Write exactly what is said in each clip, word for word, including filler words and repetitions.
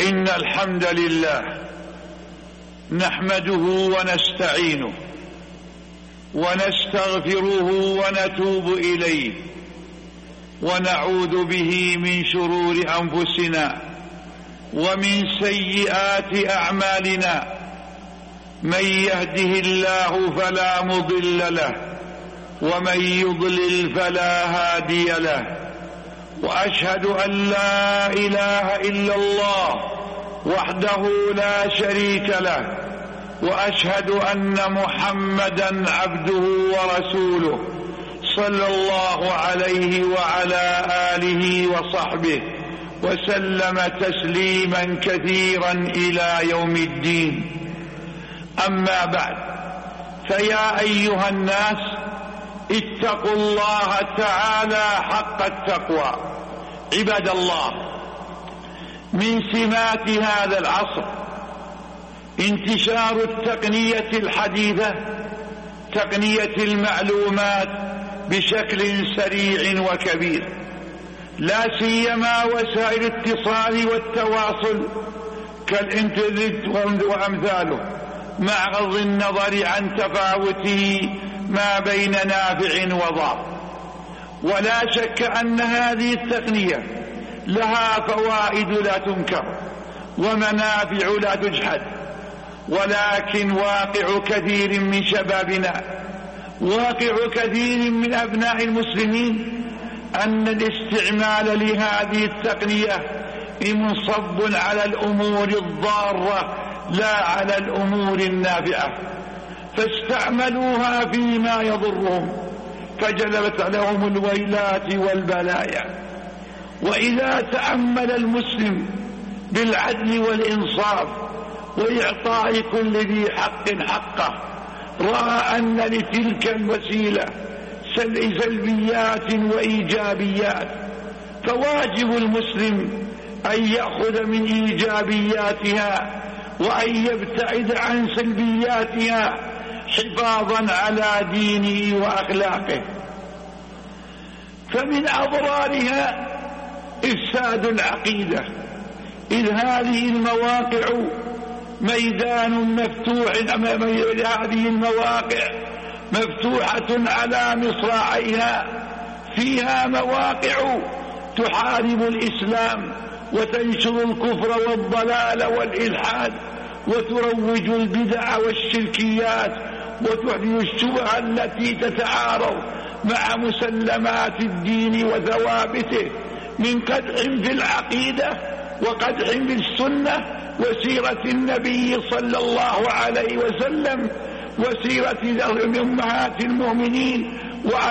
إن الحمد لله نحمده ونستعينه ونستغفره ونتوب إليه ونعوذ به من شرور أنفسنا ومن سيئات أعمالنا. من يهده الله فلا مضل له ومن يضلل فلا هادي له، وأشهد أن لا إله إلا الله وحده لا شريك له، وأشهد أن محمدا عبده ورسوله صلى الله عليه وعلى آله وصحبه وسلم تسليما كثيرا إلى يوم الدين. أما بعد، فيا أيها الناس اتقوا الله تعالى حق التقوى. عباد الله، من سمات هذا العصر انتشار التقنية الحديثة، تقنية المعلومات بشكل سريع وكبير، لا سيما وسائل الاتصال والتواصل كالإنترنت وأمثاله، مع غض النظر عن تفاوته ما بين نافع وضار. ولا شك أن هذه التقنية لها فوائد لا تنكر ومنافع لا تجحد، ولكن واقع كثير من شبابنا، واقع كثير من أبناء المسلمين، أن الاستعمال لهذه التقنية منصب على الأمور الضارة لا على الأمور النافعة، فاستعملوها فيما يضرهم فجلبت لهم الويلات والبلايا. وإذا تأمل المسلم بالعدل والإنصاف وإعطاء كل ذي حق حقه، رأى أن لتلك الوسيلة سلبيات وإيجابيات، فواجب المسلم أن يأخذ من إيجابياتها وأن يبتعد عن سلبياتها حفاظا على دينه وأخلاقه. فمن أضرارها إفساد العقيدة، إذ هذه المواقع ميدان مفتوح، هذه المواقع مفتوحة على مصراعيها، فيها مواقع تحارب الإسلام وتنشر الكفر والضلال والإلحاد وتروج البدع والشركيات وتحدث الشبه التي تتعارض مع مسلمات الدين وثوابته من قدح في العقيدة وقدح في السنة وسيرة النبي صلى الله عليه وسلم وسيرة أمهات المؤمنين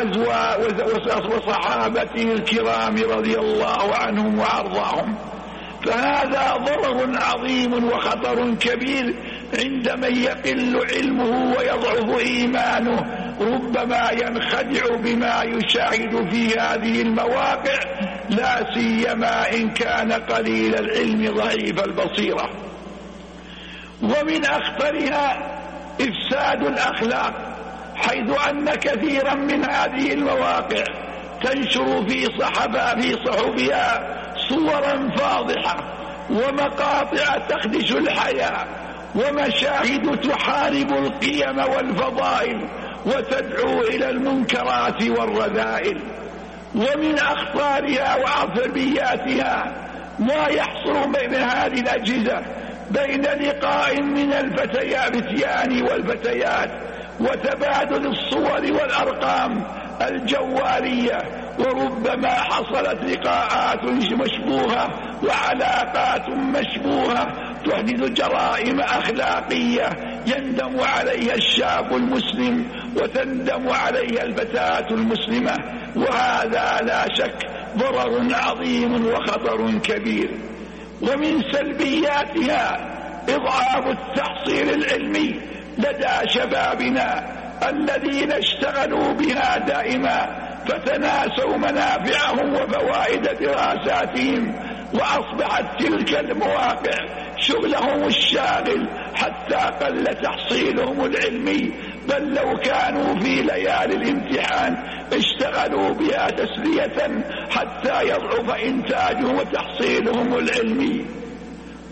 وصحابته الكرام رضي الله عنهم وأرضاهم. فهذا ضرر عظيم وخطر كبير عند من يقل علمه ويضعف إيمانه، ربما ينخدع بما يشاهد في هذه المواقع، لا سيما إن كان قليل العلم ضعيف البصيرة. ومن أخطرها إفساد الأخلاق، حيث أن كثيرا من هذه المواقع تنشر في صحبها في صحبها صورا فاضحة ومقاطع تخدش الحياة ومشاهد تحارب القيم والفضائل وتدعو إلى المنكرات والرذائل. ومن أخطارها وعصبياتها ما يحصل بين هذه الأجهزة بين لقاء من الفتيان والفتيات وتبادل الصور والأرقام الجوالية، وربما حصلت لقاءات مشبوهة وعلاقات مشبوهة تحدث جرائم أخلاقية يندم عليها الشاب المسلم وتندم عليها الفتاة المسلمة، وهذا لا شك ضرر عظيم وخطر كبير. ومن سلبياتها إضعاف التحصيل العلمي لدى شبابنا الذين اشتغلوا بها دائما، فتناسوا منافعهم وفوائد دراساتهم، وأصبحت تلك المواقع شغلهم الشاغل حتى قل تحصيلهم العلمي، بل لو كانوا في ليالي الامتحان اشتغلوا بها تسلية حتى يضعف إنتاجهم وتحصيلهم العلمي.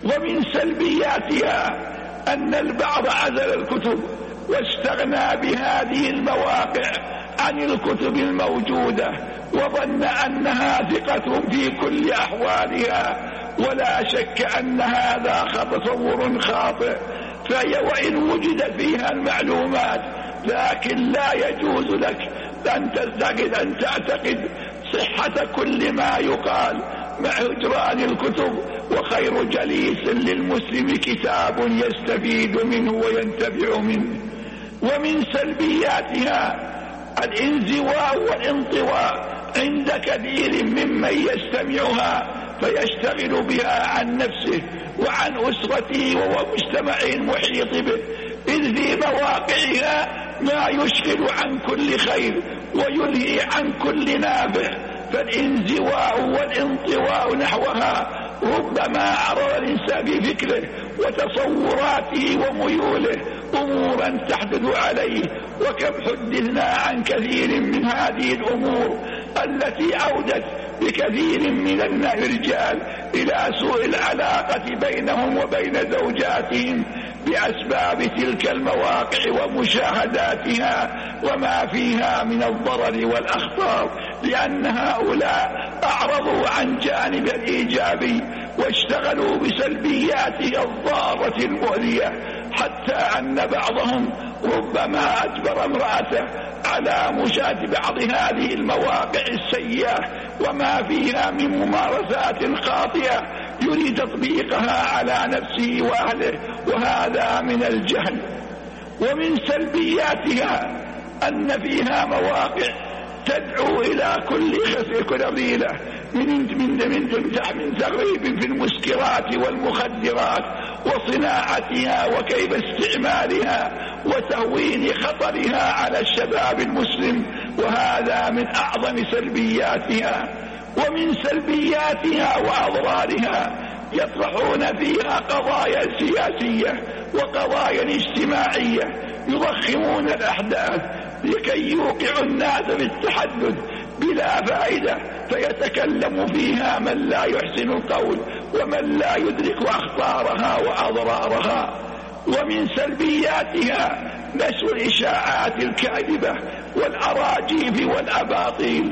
ومن سلبياتها أن البعض عزل الكتب واستغنى بهذه المواقع عن الكتب الموجودة، وظن أنها ثقة في كل أحوالها، ولا شك أن هذا تصور خاطئ، فهي وإن وجد فيها المعلومات لكن لا يجوز لك أن تعتقد, أن تعتقد صحة كل ما يقال مع هجران الكتب. وخير جليس للمسلم كتاب يستفيد منه وينتفع منه. ومن سلبياتها الانزواء والانطواء عند كثير ممن يستمعها فيشتغل بها عن نفسه وعن أسرته ومجتمع المحيط به، إذ في مواقعها ما يشغل عن كل خير ويلهي عن كل نافع. فالانزواء والانطواء نحوها ربما عرض الإنسان بفكره وتصوراته وميوله أمورا تحدث عليه، وكم حدثنا عن كثير من هذه الأمور التي أودت بكثير من الرجال إلى سوء العلاقة بينهم وبين زوجاتهم بأسباب تلك المواقع ومشاهداتها وما فيها من الضرر والأخطار، لأن هؤلاء أعرضوا عن جانب الإيجابي واشتغلوا بسلبياتها الضارة المؤذية، حتى أن بعضهم ربما أجبر امرأته على مشاهدة بعض هذه المواقع السيئة وما فيها من ممارسات خاطئة يريد تطبيقها على نفسه وأهله، وهذا من الجهل. ومن سلبياتها أن فيها مواقع تدعو إلى كل خسر رذيلة من من من من تغريب في المسكرات والمخدرات وصناعتها وكيف استعمالها وتهوين خطرها على الشباب المسلم، وهذا من أعظم سلبياتها. ومن سلبياتها وأضرارها يطرحون فيها قضايا سياسية وقضايا اجتماعية، يضخمون الأحداث لكي يوقعوا الناس بالتحدث بلا فائدة، فيتكلم فيها من لا يحسن القول ومن لا يدرك أخطارها وأضرارها. ومن سلبياتها نشر الإشاعات الكاذبة والأراجيف والأباطيل،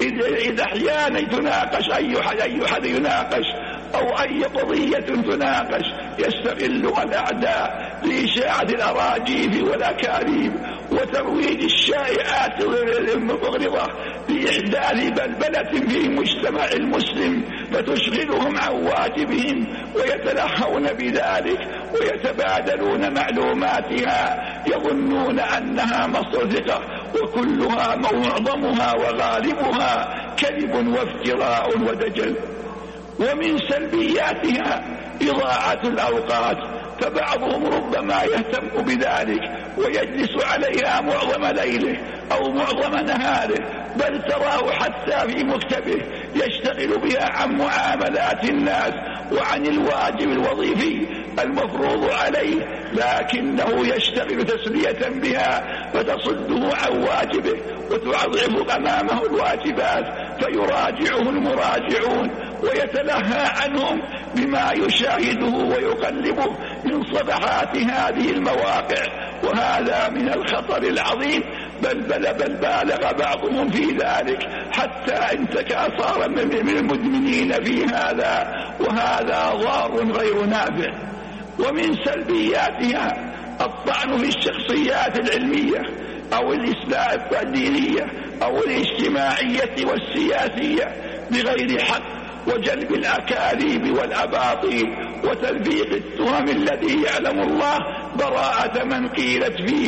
إذا أحيانا تناقش أي حد أي حد يناقش أو أي قضية تناقش يستغلها الأعداء لإشاعة الأراجيف والأكاذيب وترويج الشائعات المغرضة لإحداث بلبلة في مجتمع المسلم فتشغلهم عن واجبهم ويتلهون بذلك ويتبادلون معلوماتها يظنون أنها مصدر ثقة، وكلها معظمها وغالبها كذب وافتراء ودجل. ومن سلبياتها إضاعة الأوقات، فبعضهم ربما يهتم بذلك ويجلس عليها معظم ليله أو معظم نهاره، بل تراه حتى في مكتبه يشتغل بها عن معاملات الناس وعن الواجب الوظيفي المفروض عليه، لكنه يشتغل تسلية بها فتصده عن واجبه وتضعف أمامه الواجبات، فيراجعه المراجعون ويتلهى عنهم بما يشاهده ويقلبه من صفحات هذه المواقع، وهذا من الخطر العظيم. بل بل بل بالغ بعضهم في ذلك حتى انتكى صار من المدمنين في هذا، وهذا ضار غير نافع. ومن سلبياتها الطعن في الشخصيات العلمية أو الإسلام الدينية أو الاجتماعية والسياسية بغير حق، وجلب الأكاذيب والأباطيل وتلفيق التهم الذي يعلم الله براءة من قيلت فيه،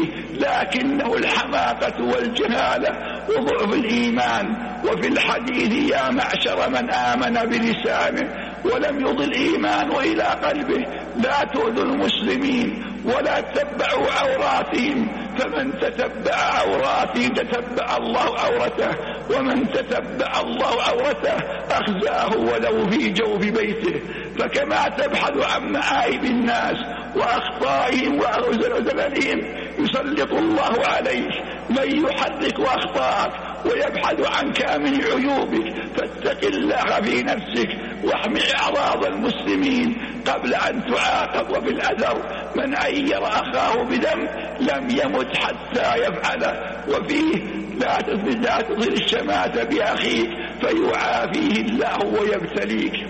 لكنه الحماقة والجهالة وضعف الإيمان. وفي الحديث يا معشر من آمن بلسانه ولم يضل إيمانه إلى قلبه لا تؤذوا المسلمين ولا تتبعوا عوراتهم، فمن تتبع عوراتهم تتبع الله عورته، ومن تتبع الله عورته أخزاه ولو في جوف بيته. فكما تبحث عن معايب الناس وأخطائهم وزللهم يسلط الله عليك من يحرك أخطائك ويبحث عن كامل عيوبك، فاتق الله في نفسك واحمي أعراض المسلمين قبل أن تعاقب. وفي الأثر من عير أخاه بدم لم يمت حتى يفعله. وفيه لا تظهر الشماتة بأخيك فيعافيه الله ويبتليك.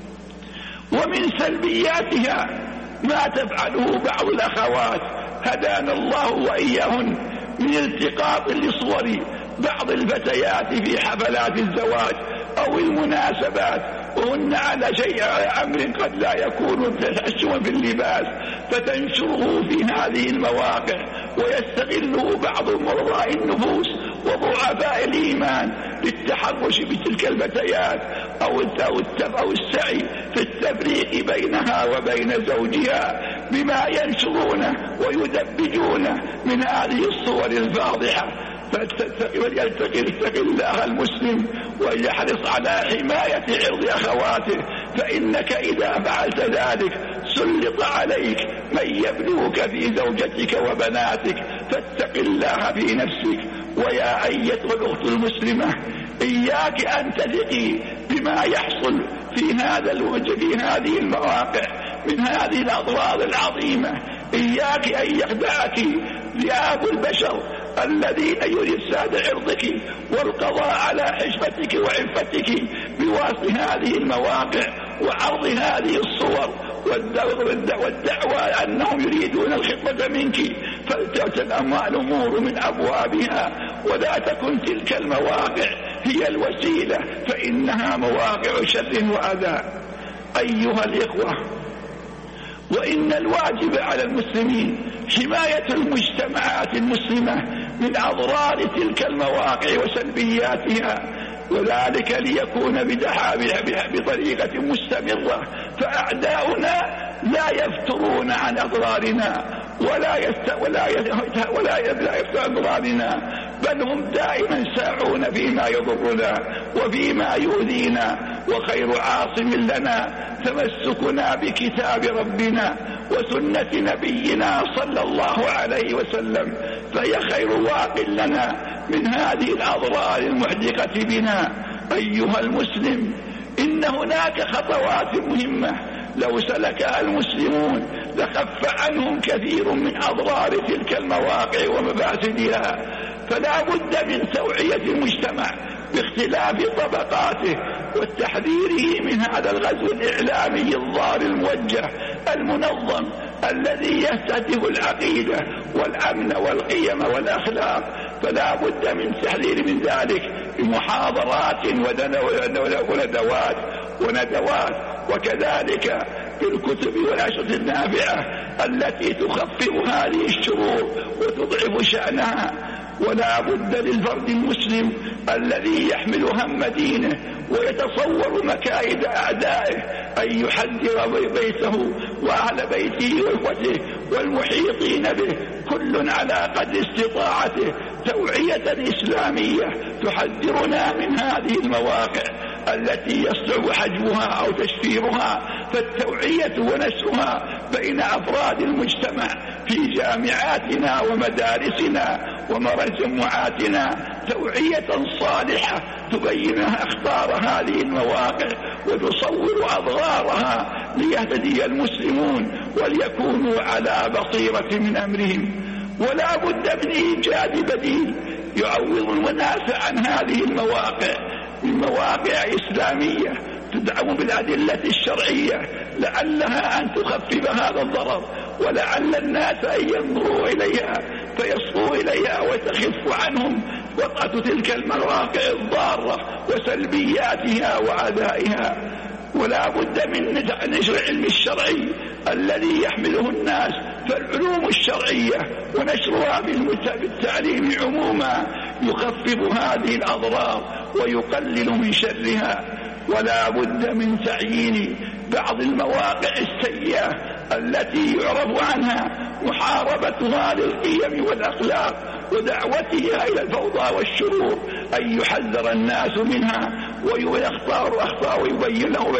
ومن سلبياتها ما تفعله بعض الأخوات هدانا الله وإياهن من التقاط لصور بعض الفتيات في حفلات الزواج أو المناسبات وهن على شيء أمر قد لا يكون تحشما في اللباس، فتنشره في هذه المواقع ويستغله بعض مرضى النفوس وضعفاء الإيمان للتحرش بتلك الفتيات أو أو السعي في التفريق بينها وبين زوجها بما ينشرونه ويدبجونه من هذه الصور الفاضحة. فليتق الله المسلم ويحرص على حماية عرض أخواته، فإنك إذا فعلت ذلك سلط عليك من يبلوك في زوجتك وبناتك. فاتق الله في نفسك. ويا أيتها الأخت المسلمة إياك أن تثقي بما يحصل في هذا الوجه في هذه المواقع من هذه الأضرار العظيمة. إياك أن يخدعك ذئاب البشر الذين يريد ساد عرضك والقضاء على حشمتك وعفتك بواسط هذه المواقع وعرض هذه الصور والدعوى أنهم يريدون الخطبة منك، فلتأتي الأمور من أبوابها ولا تكن تلك المواقع هي الوسيلة، فإنها مواقع شر وأذى. أيها الإخوة، وإن الواجب على المسلمين حماية المجتمعات المسلمة من أضرار تلك المواقع وسلبياتها، وذلك ليكون بدحابها بطريقة مستمرة، فأعداؤنا لا يفترون عن أضرارنا ولا يست ولا يست ولا يفتر عن أضرارنا، بل هم دائما ساعون فيما يضرنا وفيما يؤذينا. وخير عاصم لنا تمسكنا بكتاب ربنا وسنة نبينا صلى الله عليه وسلم، فهي خير واق لنا من هذه الأضرار المحدقة بنا. أيها المسلم، إن هناك خطوات مهمة لو سلكها المسلمون لخف عنهم كثير من أضرار تلك المواقع ومفاسدها. فلا بد من توعية المجتمع باختلاف طبقاته والتحذير من هذا الغزو الإعلامي الضار الموجه المنظم الذي يستهدف العقيدة والأمن والقيم والأخلاق. فلا بد من تحذير من ذلك بمحاضرات وندوات وندوات وكذلك بالكتب والأنشطة النافعة التي تخفف هذه الشرور وتضعف شأنها. ولا بد للفرد المسلم الذي يحمل هم دينه ويتصور مكائد أعدائه أن يحذر بيته وأهل بيته وإخوته والمحيطين به كل على قدر استطاعته توعية إسلامية تحذرنا من هذه المواقع التي يصعب حجبها أو تشفيرها. فالتوعية ونشرها بين أفراد المجتمع في جامعاتنا ومدارسنا ومجموعاتنا توعية صالحة تبين أخطار هذه المواقع وتصور أضرارها ليهتدي المسلمون وليكونوا على بصيرة من أمرهم. ولا بد من إيجاد بديل يعوض الناس عن هذه المواقع من مواقع إسلامية تدعم بالأدلة الشرعية لعلها أن تخفف هذا الضرر، ولعل الناس أن ينظروا إليها فيصغوا إليها وتخف عنهم وطأة تلك المواقع الضارة وسلبياتها وعدائها. ولا بد من نشر العلم الشرعي الذي يحمله الناس، فالعلوم الشرعية ونشرها بالتعليم عموما يخفف هذه الأضرار ويقلل من شرها. ولا بد من تعيين بعض المواقع السيئة التي يعرف عنها محاربتها للقيم والأخلاق ودعوتها إلى الفوضى والشرور، أن يحذر الناس منها ويختار أخطاء ويبين لهم,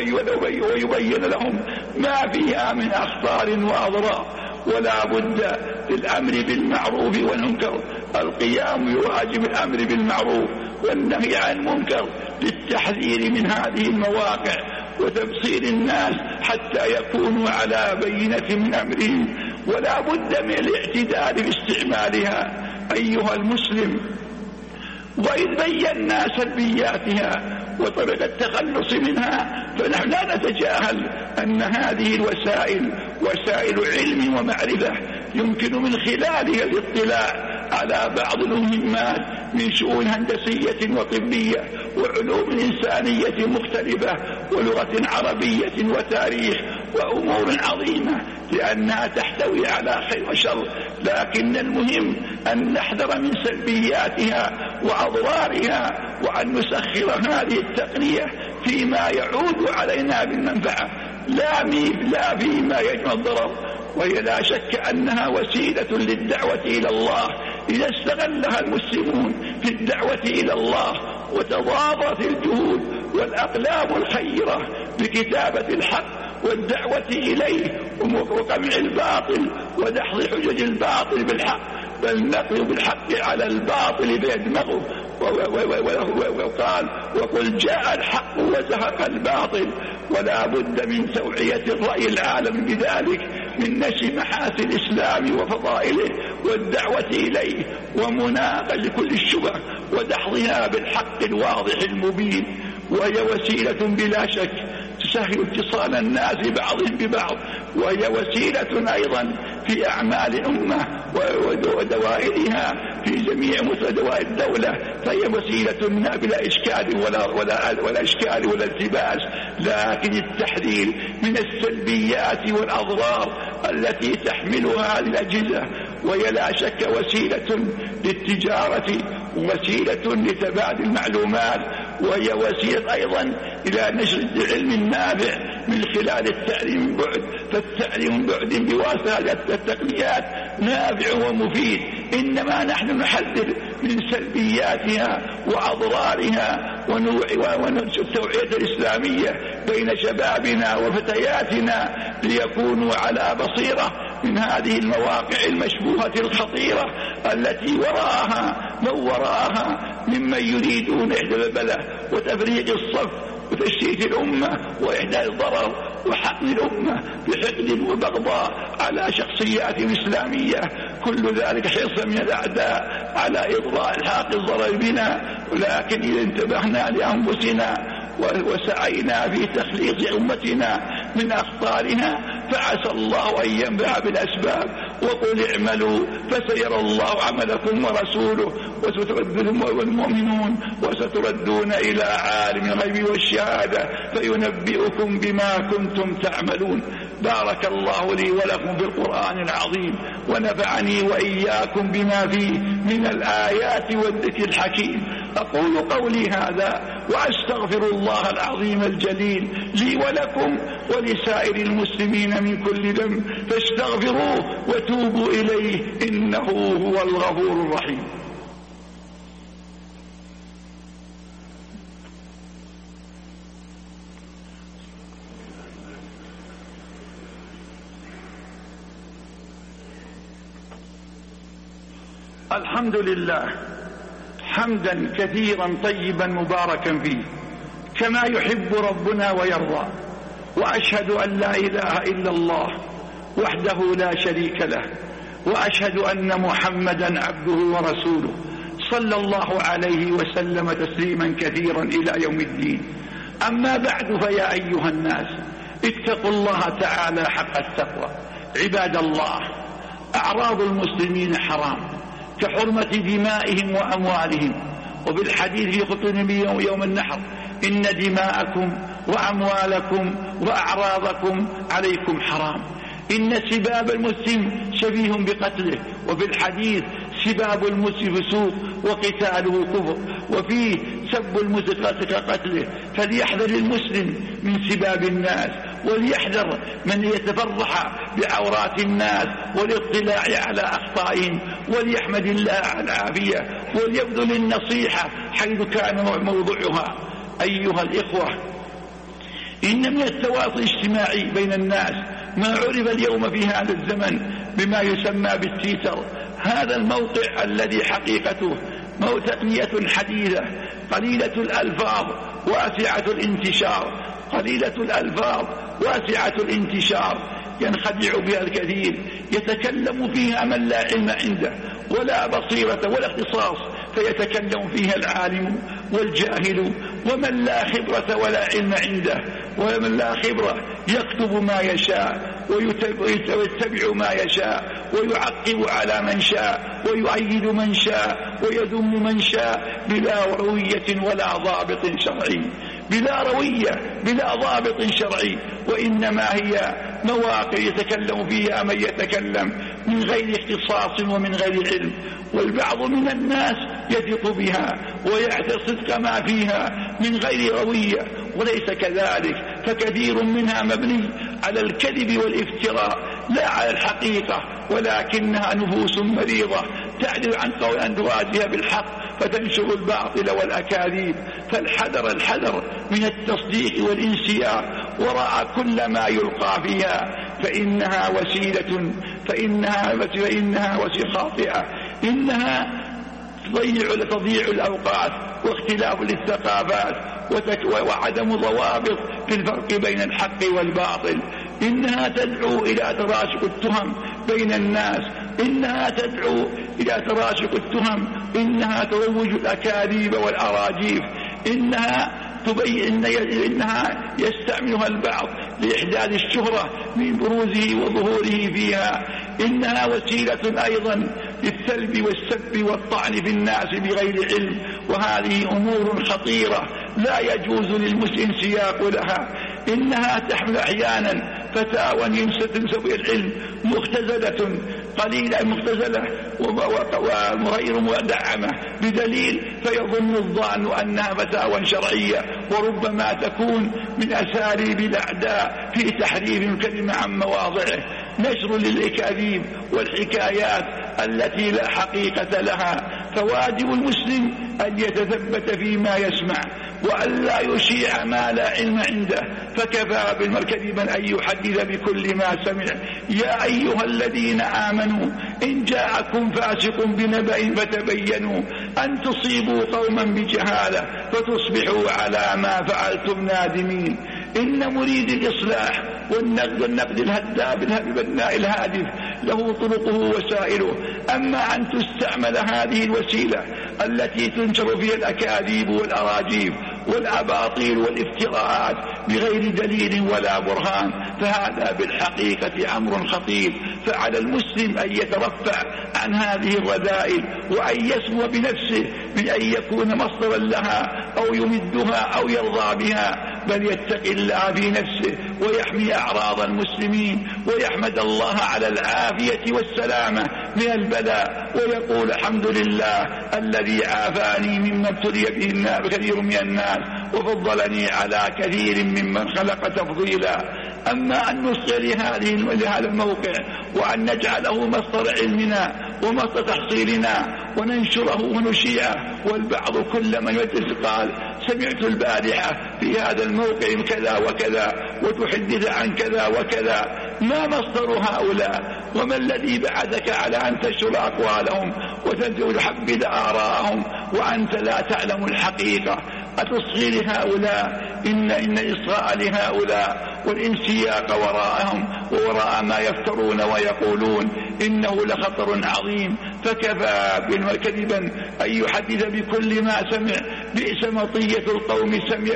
ويبين لهم ما فيها من أخطار وأضرار. ولا بد للأمر بالمعروف والمنكر القيام بواجب الأمر بالمعروف والنهي عن المنكر للتحذير من هذه المواقع وتبصير الناس حتى يكونوا على بينة من أمرهم، ولا بد من الاعتدال باستعمالها أيها المسلم. وإذ بينا سلبياتها وطريقة التخلص منها، فنحن لا نتجاهل أن هذه الوسائل وسائل علم ومعرفة يمكن من خلالها الاطلاع على بعض المهمات من شؤون هندسية وطبية وعلوم إنسانية مختلفة ولغة عربية وتاريخ وأمور عظيمة، لأنها تحتوي على خير وشر. لكن المهم أن نحذر من سلبياتها وأضرارها، وأن نسخر هذه التقنية فيما يعود علينا بالمنفعة لا فيما يجمع الضرر. وهي لا شك أنها وسيلة للدعوة إلى الله إذا استغلها المسلمون في الدعوة إلى الله، وتضافرت الجهود والأقلام الخيرة بكتابة الحق والدعوة إليه وقمع الباطل ودحض حجج الباطل بالحق، بل نقض بالحق على الباطل فيدمغه. وقال وقل جاء الحق وزهق الباطل. ولا بد من توعية الرأي العالم بذلك، من نشر محاسن الإسلام وفضائله والدعوة إليه ومناقشة كل الشبه ودحضها بالحق الواضح المبين. وهي وسيلة بلا شك تسهل اتصال الناس بعضهم ببعض، وهي وسيلة أيضا في أعمال الأمة ودوائرها في جميع دوائر الدولة، فهي وسيلة منها بلا إشكال ولا, ولا, ولا إشكال ولا التباس. لكن التحذير من السلبيات والأضرار التي تحملها الأجهزة، وهي لا شك وسيلة للتجارة ووسيلة لتبادل المعلومات، وهي وسيلة أيضا إلى نشر العلم النافع من خلال التعليم من بعد. فالتعليم من بعد بواسطة التقنيات نافع ومفيد، إنما نحن نحذر من سلبياتها وأضرارها وننشر التوعية الإسلامية بين شبابنا وفتياتنا ليكونوا على بصيرة من هذه المواقع المشبوهة الخطيرة التي وراءها من وراءها ممن يريدون إحداث البلاء وتفريق الصف وتشتيت الأمة وإحداث الضرر وحقن الأمة بحقد وبغضاء على شخصيات إسلامية. كل ذلك حرصا من الأعداء على إضراء الحق الضرر بنا. ولكن إذا انتبهنا لأنفسنا وسعينا في تخليص أمتنا من أخطارها فعسى الله أن ينفع بالأسباب. وقل اعملوا فسيرى الله عملكم ورسوله وستردون والمؤمنون وستردون إلى عالم الغيب والشهادة فينبئكم بما كنتم تعملون. بارك الله لي ولكم في القرآن العظيم، ونفعني وإياكم بما فيه من الآيات والذكر الحكيم. أقول قولي هذا وأستغفر الله العظيم الجليل لي ولكم ولسائر المسلمين من كل ذنب، فاستغفروه وتوبوا إليه إنه هو الغفور الرحيم. الحمد لله حمدا كثيرا طيبا مباركا فيه كما يحب ربنا ويرضى، وأشهد أن لا إله إلا الله وحده لا شريك له، وأشهد أن محمدا عبده ورسوله صلى الله عليه وسلم تسليما كثيرا إلى يوم الدين. أما بعد، فيا أيها الناس اتقوا الله تعالى حق التقوى. عباد الله، أعراض المسلمين حرام كحرمة دمائهم وأموالهم، وبالحديث في خطبة النبي يوم النحر: إن دماءكم وأموالكم وأعراضكم عليكم حرام. إن سباب المسلم شبيه بقتله، وفي الحديث: سباب المسلم فسوق وقتاله كفر، وفيه: سب المسلم كقتله. فليحذر المسلم من سباب الناس، وليحذر من يتفرح بعورات الناس والاطلاع على أخطائهم، وليحمد الله على العافية، وليبذل النصيحة حيث كان موضوعها. أيها الإخوة، إن من التواصل الاجتماعي بين الناس ما عرف اليوم في هذا الزمن بما يسمى بالتيتر. هذا الموقع الذي حقيقته تقنية حديثة قليلة الألفاظ واسعة الانتشار، قليلة الألفاظ واسعة الانتشار ينخدع بها الكثير، يتكلم فيها من لا علم عنده ولا بصيرة ولا اختصاص، فيتكلم فيها العالم والجاهل، ومن لا خبرة ولا علم عنده ومن لا خبرة يكتب ما يشاء ويتبع ما يشاء ويعقب على من شاء ويؤيد من شاء ويذم من شاء بلا روية ولا ضابط شرعي، بلا روية بلا ضابط شرعي، وإنما هي مواقع يتكلم فيها من يتكلم من غير اختصاص ومن غير علم، والبعض من الناس يثق بها ويعتقد صدق ما فيها من غير روية، وليس كذلك، فكثير منها مبني على الكذب والافتراء لا على الحقيقة، ولكنها نفوس مريضة تعدل عن قول أن تواجه بالحق فتنشر الباطل والأكاذيب. فالحذر الحذر من التصديق والانسياق وراء كل ما يلقى فيها، فإنها وسيلة فإنها فإنها وسيلة خاطئة، إنها تضيع تضيع الأوقات واختلاف للثقافات وعدم ضوابط في الفرق بين الحق والباطل، إنها تدعو إلى تراشق التهم بين الناس، إنها تدعو إلى تراشق التهم، إنها تروج الأكاذيب والأراجيف، إنها تبين إنها يستعملها البعض لإحداث الشهرة من بروزه وظهوره فيها، إنها وسيلة أيضا للسلب والسب والطعن في الناس بغير علم، وهذه أمور خطيرة لا يجوز للمسلم سياق لها. إنها تحمل أحيانا فتاوى تنسب العلم مختزلة قليلة مختزلة وغير مدعمة بدليل، فيظن الظان أنها فتاوى شرعية، وربما تكون من أساليب الأعداء في تحريف الكلمة عن مواضعه، نشر للأكاذيب والحكايات التي لا حقيقة لها. فواجب المسلم أن يتثبت فيما يسمع وأن لا يشيع ما لا علم عنده، فكفى بالكذب أن يحدث بكل ما سمع. يا أيها الذين آمنوا إن جاءكم فاسق بنبأ فتبينوا أن تصيبوا قوما بجهالة فتصبحوا على ما فعلتم نادمين. إن مريد الإصلاح والنقد الهداب البناء الهادف له طرقه وسائله، أما أن تستعمل هذه الوسيلة التي تنشر فيها الأكاذيب والأراجيف والأباطيل والافتراءات بغير دليل ولا برهان، فهذا بالحقيقة أمر خطير. فعلى المسلم أن يترفع عن هذه الرذائل وأن يسمو بنفسه من أن يكون مصدرا لها أو يمدها أو يرضى بها، بل يتقي الله في نفسه ويحمي أعراض المسلمين ويحمد الله على العافية والسلامة من البلاء، ويقول الحمد لله الذي عافاني مما ابتلي به كثير من الناس وفضلني على كثير ممن خلق تفضيلا. أما أن نصغي لهذا الموقع وأن نجعله مصدر علمنا ومصدر تحصيلنا وننشره ونشيعه، والبعض كل من يجلس قال سمعت البارحة في هذا الموقع كذا وكذا وتحدث عن كذا وكذا، ما مصدر هؤلاء؟ وما الذي بعثك على أن تنشر أقوالهم وتحبذ آراءهم وأنت لا تعلم الحقيقة؟ أتصغي لهؤلاء؟ إن إن الإصغاء لهؤلاء والانسياق وراءهم ووراء ما يفترون ويقولون إنه لخطر عظيم. فكفى بالكذبا أن يحدث بكل ما سمع. بئس مطية القوم سمع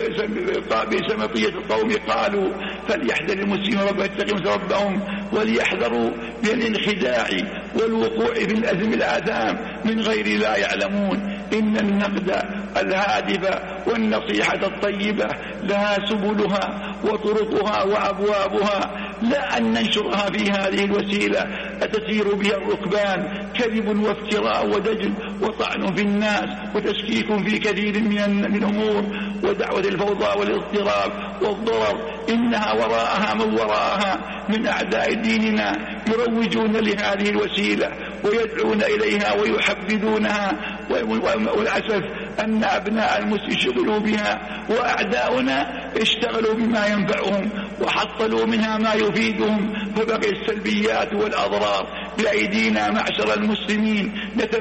بئس مطية القوم قالوا فليحذر المسلمين ربهم ربهم وليحذروا من الانخداع والوقوع في الأثم الآثام من غير لا يعلمون. إن النقد الهادف والنصيحة الطيبة لها سبلها وطرقها وأبوابها، لا أن ننشرها في هذه الوسيلة أتسير بها الركبان كذب وافتراء ودجل وطعن في الناس وتشكيك في كثير من الأمور ودعوة الفوضى والاضطراب والضرر. إنها وراءها من وراءها من أعداء ديننا يروجون لهذه الوسيلة ويدعون إليها ويحبذونها، والأسف أن أبناء المسلمين شغلوا بها وأعداؤنا اشتغلوا بما ينفعهم وحصلوا منها ما يفيدهم، فبقي السلبيات والأضرار. بأيدينا معشر المسلمين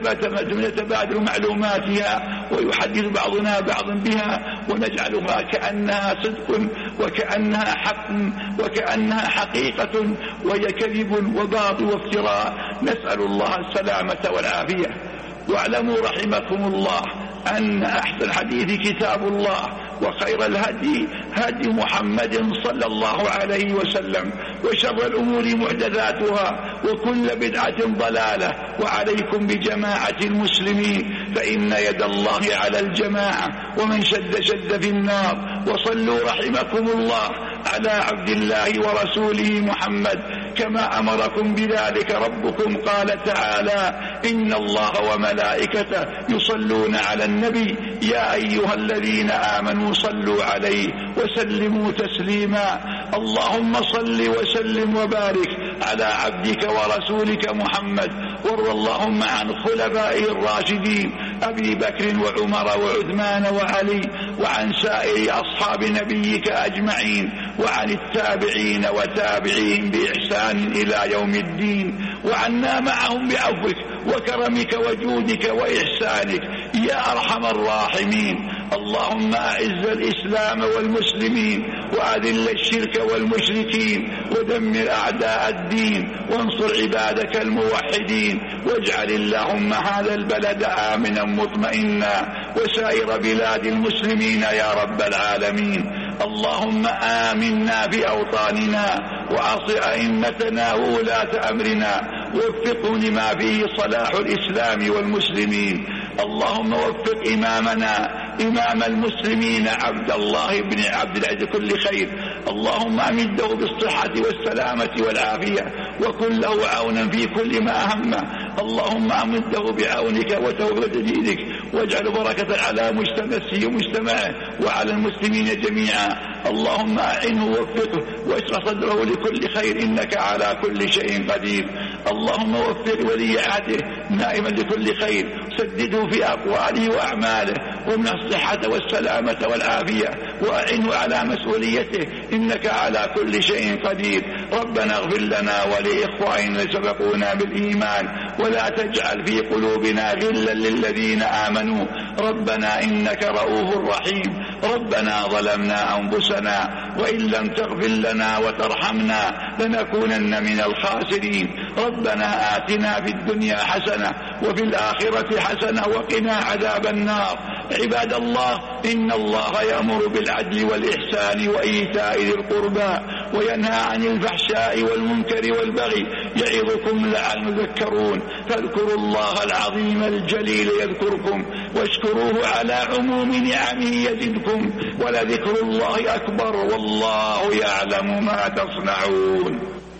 نتبادل معلوماتها ويحدث بعضنا بعضا بها ونجعلها كأنها صدق وكأنها حق وكأنها حقيقة وهي كذب وباطل وافتراء. نسأل الله السلامة والعافية. واعلموا رحمكم الله أن أحسن الحديث كتاب الله وخير الهدي هدي محمد صلى الله عليه وسلم وشر الأمور محدثاتها وكل بدعة ضلالة. وعليكم بجماعة المسلمين فإن يد الله على الجماعة ومن شد شد في النار. وصلوا رحمكم الله على عبد الله ورسوله محمد كما أمركم بذلك ربكم. قال تعالى إن الله وملائكته يصلون على النبي يا أيها الذين آمنوا صلوا عليه وسلموا تسليما. اللهم صل وسلم وبارك على عبدك ورسولك محمد. وارض اللهم عن خلفائه الراشدين أبي بكر وعمر وعثمان وعلي وعن سائر أصحاب نبيك أجمعين وعن التابعين وتابعين بإحسان إلى يوم الدين وعنا معهم بعفوك وكرمك وجودك وإحسانك يا أرحم الراحمين. اللهم أعز الإسلام والمسلمين وأذل الشرك والمشركين ودمر أعداء الدين وانصر عبادك الموحدين. واجعل اللهم هذا البلد آمنا مطمئنا وسائر بلاد المسلمين يا رب العالمين. اللهم آمنا في أوطاننا وأصل أئمتنا وولاة أمرنا ووفقهم لما فيه صلاح الإسلام والمسلمين. اللهم وفق إمامنا إمام المسلمين عبد الله بن عبد العزيز كل خير. اللهم أمده بالصحة والسلامة والعافية وكن له عونا في كل ما أهمه. اللهم أمده بعونك وتوفيق جديدك واجعل بركة على مجتمعه ومجتمعه وعلى المسلمين جميعا. اللهم أعنه ووفقه واشرح صدره لكل خير إنك على كل شيء قدير. اللهم وفق ولي عهده نائما لكل خير سدده في أقواله وأعماله ومن الصحة والسلامة والعافية وأعنه على مسؤوليته إنك على كل شيء قدير. ربنا اغفر لنا ولإخواننا سبقونا بالإيمان ولا تجعل في قلوبنا غلا للذين آمنوا ربنا إنك رؤوف رحيم. ربنا ظلمنا أنفسنا وإن لم تغفر لنا وترحمنا لنكونن من الخاسرين. ربنا آتنا في الدنيا حسنة وفي الآخرة حسنة وقنا عذاب النار. عباد الله إن الله يأمر بالعدل والإحسان وإيتاء ذي القربى وينهى عن الفحشاء والمنكر والبغي يعظكم لعلكم تذكرون. فاذكروا الله العظيم الجليل يذكركم واشكروه على عموم نعمه يزدكم ولذكر الله أكبر والله يعلم ما تصنعون.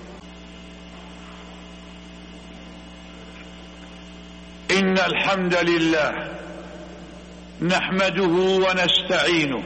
إن الحمد لله نحمده ونستعينه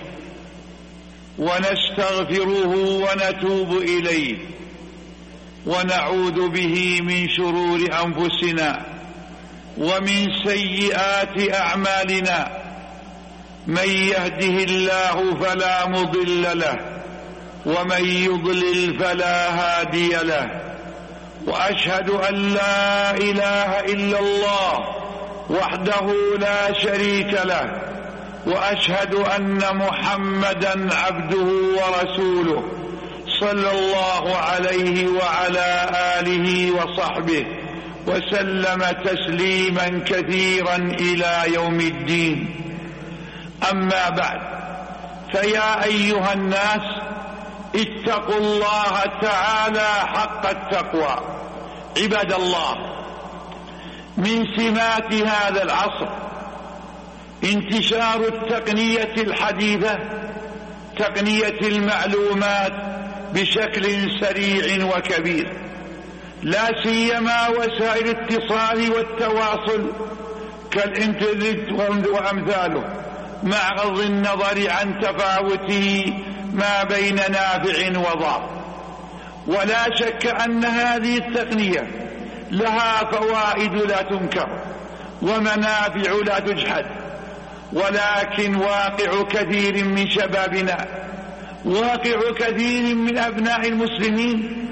ونستغفره ونتوب إليه ونعوذ به من شرور أنفسنا ومن سيئات أعمالنا. من يهده الله فلا مضل له ومن يضلل فلا هادي له. وأشهد أن لا إله إلا الله وحده لا شريك له وأشهد أن محمدا عبده ورسوله صلى الله عليه وعلى آله وصحبه وسلم تسليما كثيرا إلى يوم الدين. أما بعد فيا أيها الناس اتقوا الله تعالى حق التقوى. عباد الله من سمات هذا العصر انتشار التقنية الحديثة تقنية المعلومات بشكل سريع وكبير لا سيما وسائل الاتصال والتواصل كالإنترنت وأمثاله مع غض النظر عن تفاوته ما بين نافع وضار. ولا شك أن هذه التقنية لها فوائد لا تنكر ومنافع لا تجحد. ولكن واقع كثير من شبابنا واقع كثير من أبناء المسلمين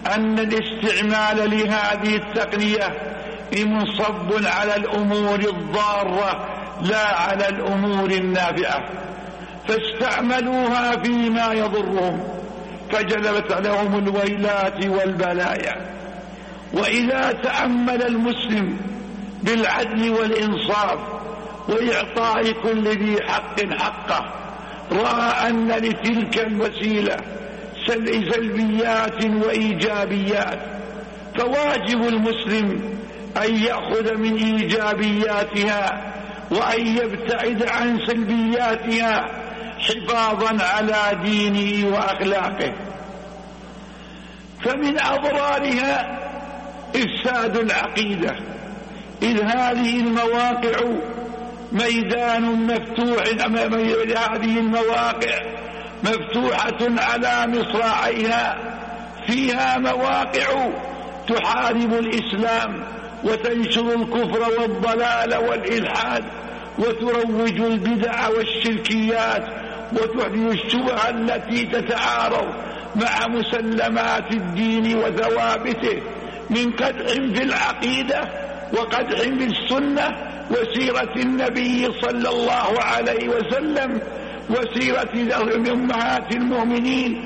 أن الاستعمال لهذه التقنية منصب على الأمور الضارة لا على الأمور النافعة، فاستعملوها فيما يضرهم فجلبت لهم الويلات والبلايا. وإذا تأمل المسلم بالعدل والإنصاف وإعطاء كل ذي حق حقه رأى أن لتلك الوسيلة سلبيات وإيجابيات، فواجب المسلم أن يأخذ من إيجابياتها وأن يبتعد عن سلبياتها حفاظا على دينه وأخلاقه. فمن أضرارها إفساد العقيدة، إذ هذه المواقع ميدان مفتوح، هذه المواقع مفتوحة على مصراعيها، فيها مواقع تحارب الإسلام وتنشر الكفر والضلال والإلحاد وتروج البدع والشركيات وتحدث الشبه التي تتعارض مع مسلمات الدين وثوابته من قدح في العقيدة وقدح في السنة وسيرة النبي صلى الله عليه وسلم وسيرة أمهات المؤمنين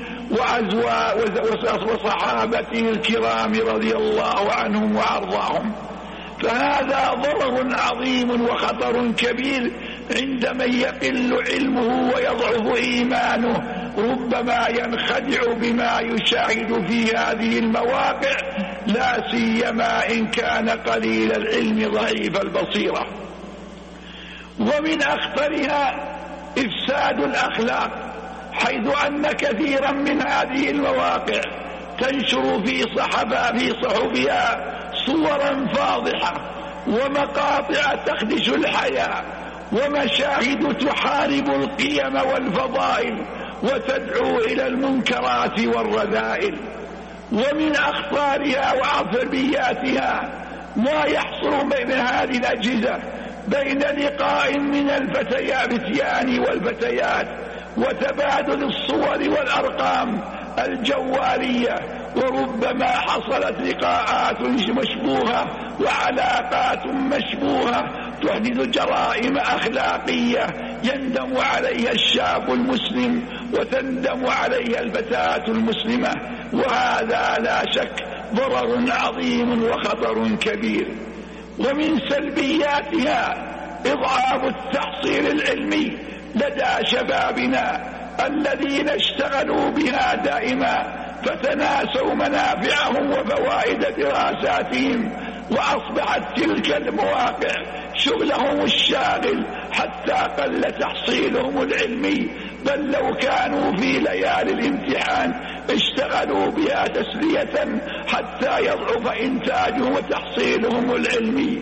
وصحابته الكرام رضي الله عنهم وأرضاهم. فهذا ضرر عظيم وخطر كبير عند من يقل علمه ويضعف إيمانه، ربما ينخدع بما يشاهد في هذه المواقع، لا سيما إن كان قليل العلم ضعيف البصيرة. ومن أخطرها إفساد الأخلاق، حيث أن كثيرا من هذه المواقع تنشر في صحبها في صحبها صورا فاضحة ومقاطع تخدش الحياة ومشاهد تحارب القيم والفضائل وتدعو إلى المنكرات والرذائل. ومن أخطارها وعصبياتها ما يحصل بين هذه الأجهزة بين لقاء من الفتيان والفتيات وتبادل الصور والأرقام الجوالية، وربما حصلت لقاءات مشبوهة وعلاقات مشبوهة تحدث جرائم أخلاقية يندم عليها الشاب المسلم وتندم عليها الفتاة المسلمة، وهذا لا شك ضرر عظيم وخطر كبير. ومن سلبياتها إضعاف التحصيل العلمي لدى شبابنا الذين اشتغلوا بها دائما فتناسوا منافعهم وفوائد دراساتهم، وأصبحت تلك المواقع شغلهم الشاغل حتى قل تحصيلهم العلمي، بل لو كانوا في ليالي الامتحان اشتغلوا بها تسلية حتى يضعف إنتاجهم وتحصيلهم العلمي.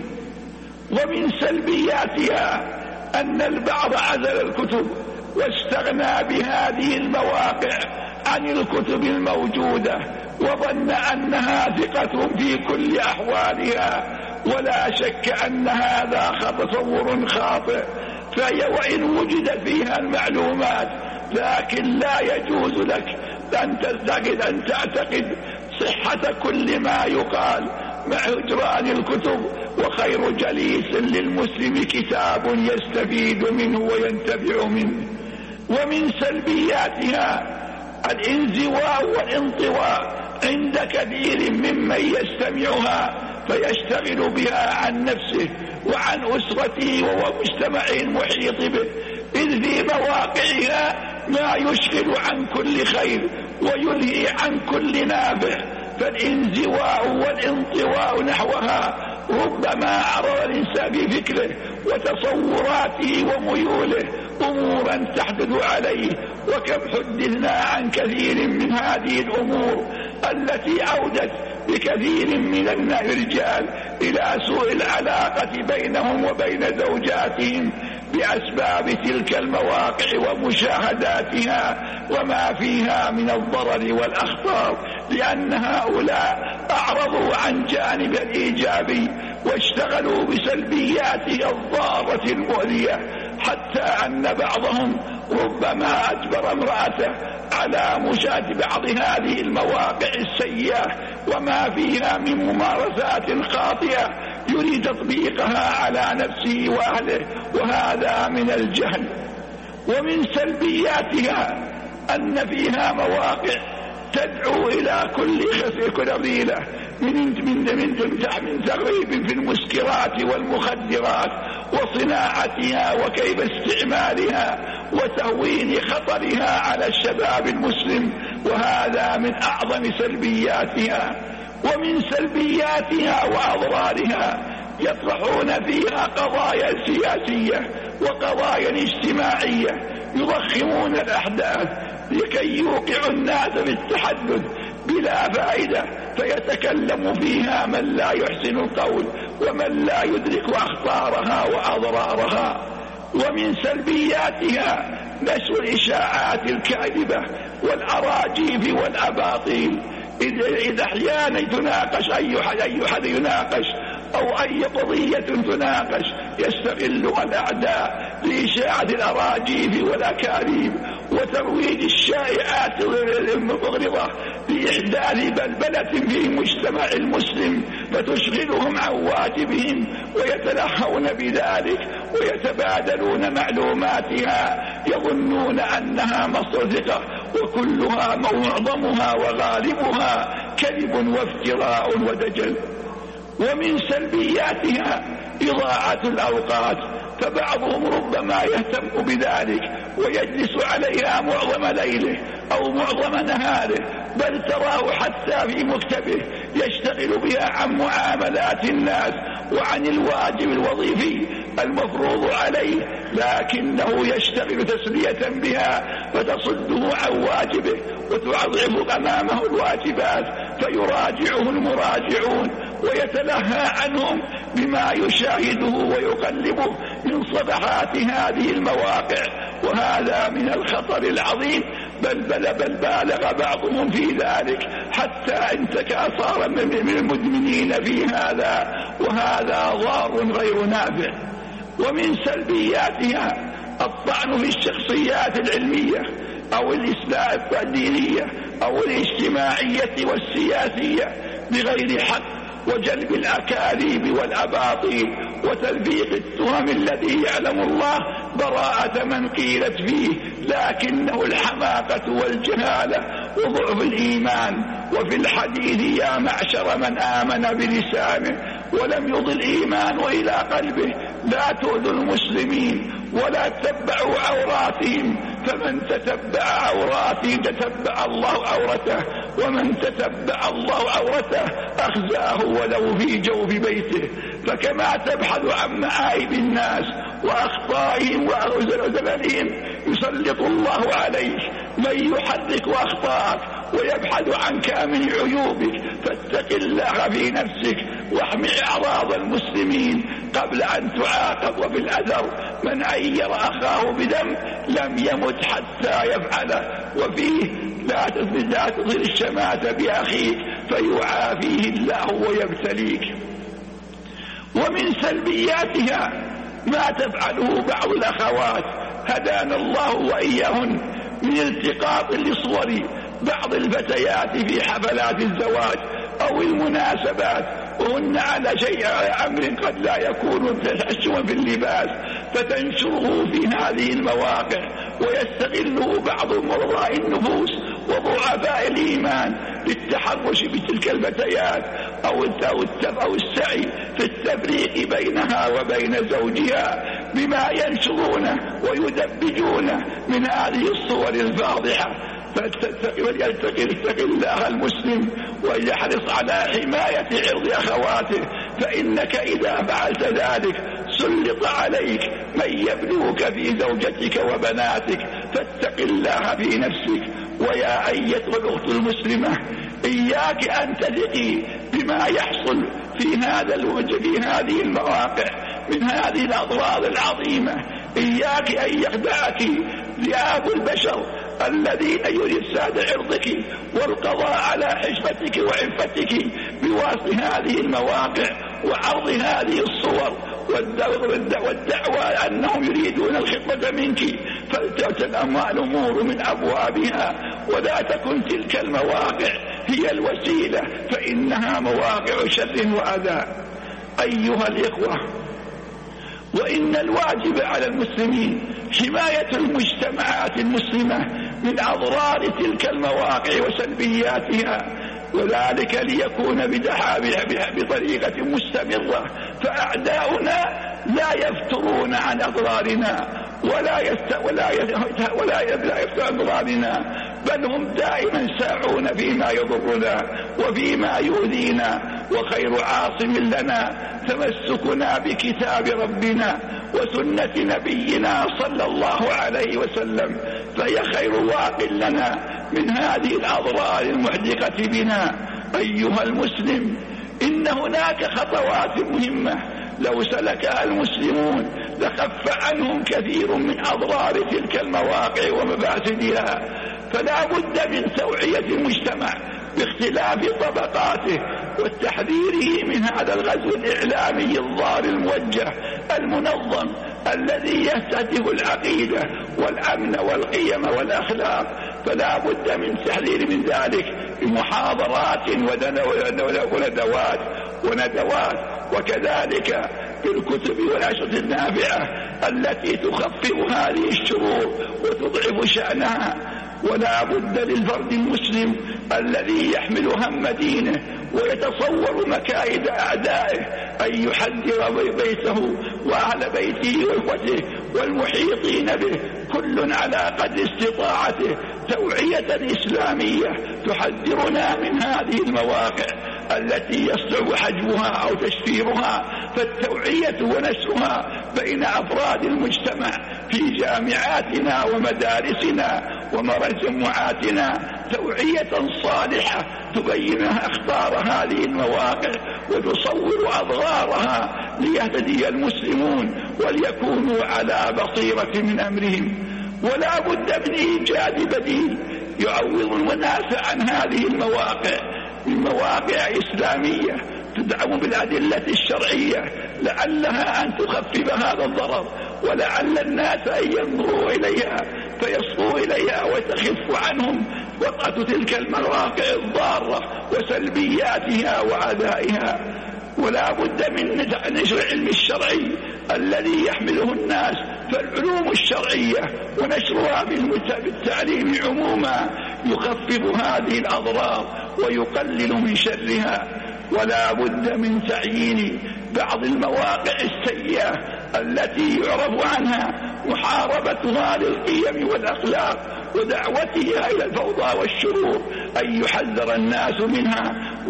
ومن سلبياتها أن البعض عزل الكتب واستغنى بهذه المواقع عن الكتب الموجودة وظن أنها ثقة في كل أحوالها، ولا شك أن هذا تصور خاطئ، فهي وإن وجد فيها المعلومات لكن لا يجوز لك أن تعتقد, أن تعتقد صحة كل ما يقال مع هجران الكتب. وخير جليس للمسلم كتاب يستفيد منه وينتفع منه. ومن سلبياتها الانزواء والانطواء عند كثير ممن يستمعها فيشتغل بها عن نفسه وعن أسرته ومجتمع المحيط به، إذ في مواقعها ما يشغل عن كل خير ويلهي عن كل نافع. فالانزواء والانطواء نحوها ربما عرض الإنسان بفكره وتصوراته وميوله أمورا تحدث عليه، وكم حدثنا عن كثير من هذه الأمور التي أودت بكثير من الرجال إلى سوء العلاقة بينهم وبين زوجاتهم بأسباب تلك المواقع ومشاهداتها وما فيها من الضرر والأخطار، لأن هؤلاء أعرضوا عن جانب الإيجابي واشتغلوا بسلبياته الضارة المؤذية، حتى أن بعضهم ربما أجبر امرأته على مشاهدة بعض هذه المواقع السيئة وما فيها من ممارسات خاطئة يريد تطبيقها على نفسه وأهله، وهذا من الجهل. ومن سلبياتها أن فيها مواقع تدعو إلى كل خسر رذيلة من من من من تغريب في المسكرات والمخدرات وصناعتها وكيف استعمالها وتهوين خطرها على الشباب المسلم، وهذا من أعظم سلبياتها. ومن سلبياتها وأضرارها يطرحون فيها قضايا سياسية وقضايا اجتماعية، يضخمون الأحداث لكي يوقعوا الناس بالتحدث بلا فائدة، فيتكلم فيها من لا يحسن القول ومن لا يدرك أخطارها وأضرارها. ومن سلبياتها نشر الإشاعات الكاذبة والأراجيف والأباطيل، إذا أحيانا تناقش أي حد أي حد يناقش أو أي قضية تناقش يستغلها الأعداء لإشاعة الأراجيف والأكاذيب وترويج الشائعات المغرضة لإحداث بلبلة في المجتمع المسلم، فتشغلهم عن واجبهم ويتلهون بذلك ويتبادلون معلوماتها يظنون أنها مصدر ثقة، وكلها معظمها وغالبها كذب وافتراء ودجل. ومن سلبياتها إضاعة الأوقات، فبعضهم ربما يهتم بذلك ويجلس عليها معظم ليله أو معظم نهاره، بل تراه حتى في مكتبه يشتغل بها عن معاملات الناس وعن الواجب الوظيفي المفروض عليه، لكنه يشتغل تسلية بها فتصده عن واجبه وتضعف أمامه الواجبات، فيراجعه المراجعون ويتلهى عنهم بما يشاهده ويقلبه من صفحات هذه المواقع، وهذا من الخطر العظيم. بل بل بل بالغ بعضهم في ذلك حتى انتكى صار من المدمنين في هذا، وهذا ضار غير نافع. ومن سلبياتها الطعن في الشخصيات العلمية أو الإسلام الدينية أو الاجتماعية والسياسية بغير حق، وجلب الأكاذيب والأباطيل وتلفيق التهم الذي يعلم الله براءة من قيلت فيه، لكنه الحماقة والجهالة وضعف الإيمان. وفي الحديث يا معشر من آمن بلسانه ولم يضل الإيمان إلى قلبه لا تؤذوا المسلمين ولا تتبعوا عوراتهم، فمن تتبع عوراتهم تتبع الله عورته، ومن تتبع الله عورته أخزاه ولو في جوف بيته. فكما تبحث عن معايب الناس وأخطائهم وزللهم يسلط الله عليك من يحرك أخطائك ويبحث عن كامل عيوبك، فاتق الله في نفسك واحمي أعراض المسلمين قبل أن تعاقب. وبالأثر من عير أخاه بذنب لم يمت حتى يفعله، وفيه لا تظهر الشماتة بأخيك فيعافيه الله ويبتليك. ومن سلبياتها ما تفعله بعض الأخوات هدانا الله وإياهن من التقاط لصور بعض الفتيات في حفلات الزواج أو المناسبات وهن على شيء أمر قد لا يكون تحشوا في اللباس، فتنشره في هذه المواقع ويستغله بعض مرضى النفوس وضعفاء الإيمان للتحرش بتلك الفتيات أو أو السعي في التفريق بينها وبين زوجها بما ينشرونه ويدبجونه من هذه الصور الفاضحة. فليتق الله المسلم ويحرص على حماية عرض أخواته، فإنك إذا فعلت ذلك سلط عليك من يبلغك في زوجتك وبناتك، فاتق الله في نفسك. ويا أيتها الأخت المسلمة إياك أن تثقي بما يحصل في هذا الوجه في هذه المواقع من هذه الأضرار العظيمة. إياك أن يخدعك ذئاب البشر الذين يريد ساد عرضك والقضاء على حشمتك وعفتك بواسط هذه المواقع وعرض هذه الصور والدعوة أنهم يريدون الخطبة منك، فلتأتي الأمور من أبوابها، ولا تكن تلك المواقع هي الوسيلة، فإنها مواقع شر وأذى. أيها الإخوة، وإن الواجب على المسلمين حماية المجتمعات المسلمة من أضرار تلك المواقع وسلبياتها، وذلك ليكون بطريقة مستمرة، فأعداؤنا لا يفترون عن أضرارنا ولا يست ولا يست ولا يفترون عن أضرارنا، بل هم دائما ساعون فيما يضرنا وفيما يؤذينا، وخير عاصم لنا تمسكنا بكتاب ربنا وسنة نبينا صلى الله عليه وسلم، فهي خير واق لنا من هذه الأضرار المحدقة بنا. أيها المسلم، إن هناك خطوات مهمة لو سلكها المسلمون لخف عنهم كثير من أضرار تلك المواقع ومفاسدها، فلا بد من توعية المجتمع باختلاف طبقاته والتحذير من هذا الغزو الإعلامي الضار الموجه المنظم الذي يستهدف العقيدة والأمن والقيم والأخلاق، فلا بد من تحذير من ذلك بمحاضرات وندوات وندوات وكذلك بالكتب والأشرطة النافعة التي تخفف هذه الشرور وتضعف شأنها. ولا بد للفرد المسلم الذي يحمل هم دينه ويتصور مكائد أعدائه أن يحذر بيته وأهل بيته وإخوته والمحيطين به كل على قدر استطاعته توعية إسلامية تحذرنا من هذه المواقع التي يصعب حجبها أو تشفيرها، فالتوعية ونشرها بين أفراد المجتمع في جامعاتنا ومدارسنا ومجموعاتنا توعية صالحة تبين أخطار هذه المواقع وتصور أضرارها ليهتدي المسلمون وليكونوا على بصيرة من أمرهم. ولا بد من إيجاد بديل يعوض الناس عن هذه المواقع من مواقع إسلامية تدعم بالأدلة الشرعية لعلها أن تخفف هذا الضرر، ولعل الناس أن ينظروا إليها فيصغوا إليها وتخف عنهم وطأة تلك المواقع الضارة وسلبياتها وعدائها. ولا بد من نشر العلم الشرعي الذي يحمله الناس، فالعلوم الشرعية ونشرها بالتعليم عموما يخفف هذه الأضرار ويقلل من شرها. ولا بد من تعيين بعض المواقع السيئة التي يعرف عنها محاربتها للقيم والأخلاق ودعوتها إلى الفوضى والشرور، أن يحذر الناس منها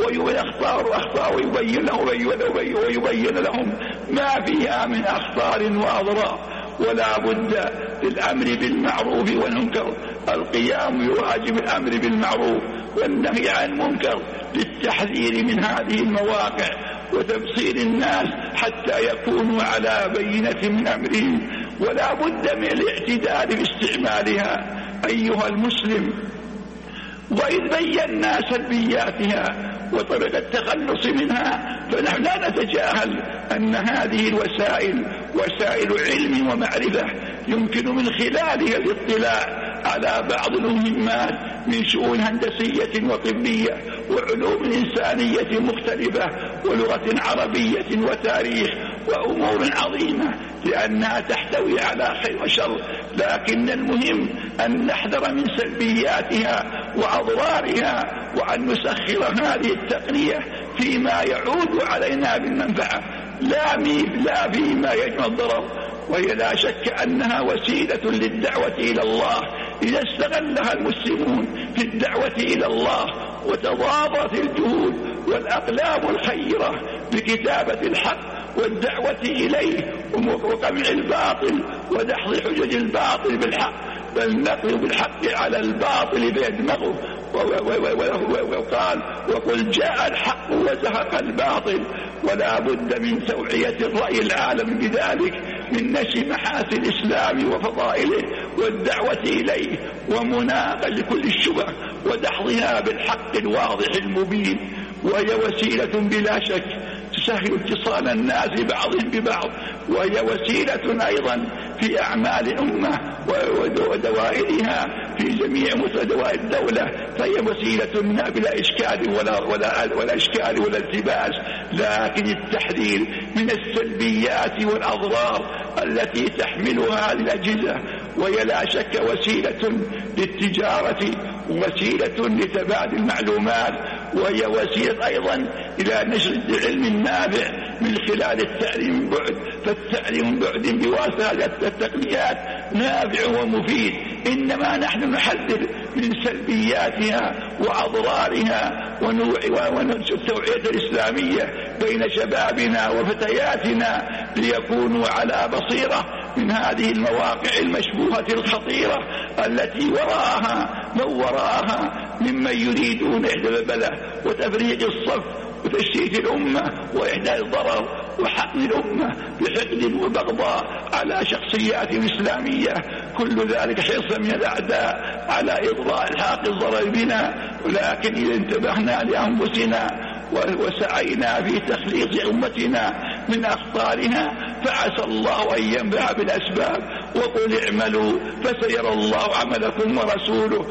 ويختار أخطاء ويبين لهم, ويبين لهم ما فيها من أخطار وأضرار. ولا بد للأمر بالمعروف والمنكر القيام بواجب الأمر بالمعروف والنهي عن المنكر للتحذير من هذه المواقع وتبصير الناس حتى يكونوا على بينة من أمرهم. ولا بد من الاعتدال باستعمالها. أيها المسلم، وإذ بينا سلبياتها وطريقة التخلص منها فنحن لا نتجاهل أن هذه الوسائل وسائل علم ومعرفة يمكن من خلالها الاطلاع على بعض المهمات من شؤون هندسية وطبية وعلوم إنسانية مختلفة ولغة عربية وتاريخ وأمور عظيمة لأنها تحتوي على خير وشر، لكن المهم أن نحذر من سلبياتها وأضرارها وأن نسخر هذه التقنية فيما يعود علينا بالمنفعة لا, لا فيما يجمع الضرر. وهي لا شك أنها وسيلة للدعوة إلى الله إذا استغلها المسلمون في الدعوة إلى الله وتضافرت الجهود والأقلام الخيرة بكتابة الحق والدعوة إليه وقمع الباطل ودحض حجج الباطل بالحق، بل نقضي بالحق على الباطل فيدمغه. وقال وقل جاء الحق وزهق الباطل. ولا بد من توعية الرأي العالم بذلك من نشر محاسن الإسلام وفضائله والدعوة إليه ومناقشة كل الشبه ودحضها بالحق الواضح المبين، وهي وسيلة بلا شك تسهل اتصال الناس بعضهم ببعض، وهي وسيلة أيضا في أعمال الأمة ودوائرها في جميع دوائر الدولة، فهي وسيلة بلا إشكال ولا, ولا, ولا إشكال ولا التباس. لكن التحذير من السلبيات والأضرار التي تحملها هذه الأجهزة، وهي لا شك وسيلة للتجارة ووسيلة لتبادل المعلومات، وهي وسيلة أيضا إلى نشر العلم النافع من خلال التعليم من بعد. فالتعليم من بعد بواسطة التقنيات نافع ومفيد، إنما نحن نحذر من سلبياتها وأضرارها والتوعية الإسلامية بين شبابنا وفتياتنا ليكونوا على بصيرة من هذه المواقع المشبوهة الخطيرة التي وراءها من وراءها ممن يريدون إحدى البلة وتفريق الصف وتشتيت الأمة وإحداث الضرر وحقن الأمة بحقد وبغضاء على شخصيات إسلامية. كل ذلك حرصا من الأعداء على إضراء الحق الضرر بنا. ولكن إذا انتبهنا لأنفسنا وسعينا في تخليص أمتنا من أخطارها فعسى الله أن ينفع بالأسباب. وقل اعملوا فسيرى الله عملكم ورسوله